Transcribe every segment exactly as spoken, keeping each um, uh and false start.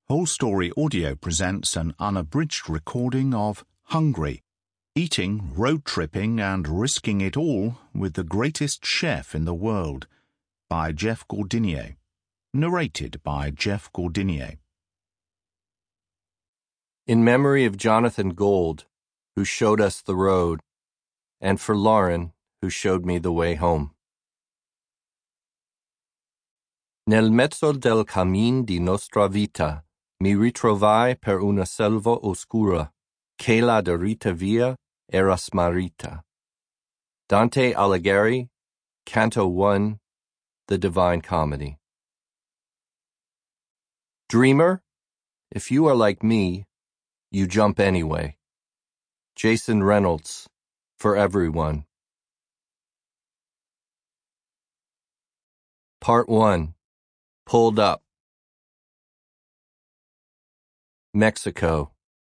Whole Story Audio presents an unabridged recording of Hungry, Eating, Road Tripping and Risking It All with the Greatest Chef in the World by Jeff Gordinier. Narrated by Jeff Gordinier. In memory of Jonathan Gold, who showed us the road, and for Lauren, who showed me the way home. Nel mezzo del cammin di nostra vita mi ritrovai per una selva oscura, che la diritta via era smarrita. Dante Alighieri, Canto one, The Divine Comedy. Dreamer, if you are like me, you jump anyway. Jason Reynolds, For Everyone. Part one. Pulled Up. Mexico.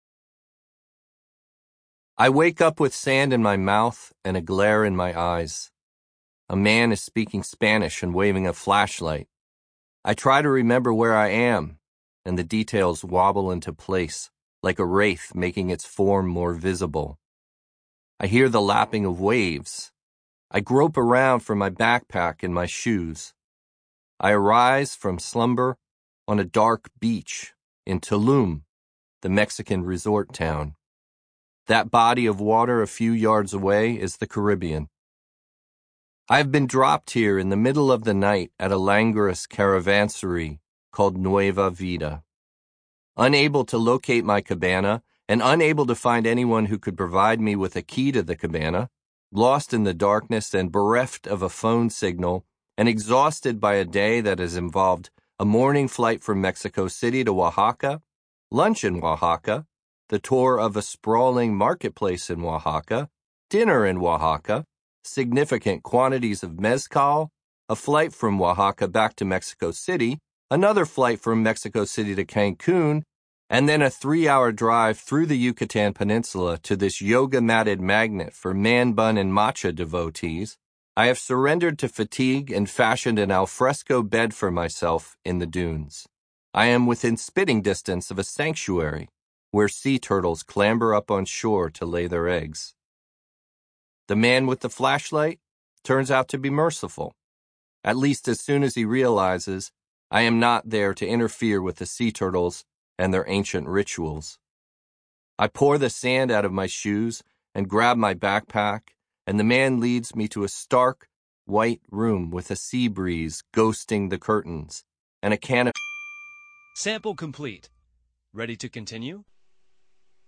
I wake up with sand in my mouth and a glare in my eyes. A man is speaking Spanish and waving a flashlight. I try to remember where I am, and the details wobble into place, like a wraith making its form more visible. I hear the lapping of waves. I grope around for my backpack and my shoes. I arise from slumber on a dark beach in Tulum, the Mexican resort town. That body of water a few yards away is the Caribbean. I have been dropped here in the middle of the night at a languorous caravansary called Nueva Vida. Unable to locate my cabana and unable to find anyone who could provide me with a key to the cabana, lost in the darkness and bereft of a phone signal, and exhausted by a day that has involved a morning flight from Mexico City to Oaxaca, lunch in Oaxaca, the tour of a sprawling marketplace in Oaxaca, dinner in Oaxaca, significant quantities of mezcal, a flight from Oaxaca back to Mexico City, another flight from Mexico City to Cancun, and then a three-hour drive through the Yucatan Peninsula to this yoga-matted magnet for man bun and matcha devotees, I have surrendered to fatigue and fashioned an alfresco bed for myself in the dunes. I am within spitting distance of a sanctuary where sea turtles clamber up on shore to lay their eggs. The man with the flashlight turns out to be merciful, at least as soon as he realizes I am not there to interfere with the sea turtles and their ancient rituals. I pour the sand out of my shoes and grab my backpack, and the man leads me to a stark, white room with a sea breeze ghosting the curtains and a can of... Sample complete. Ready to continue?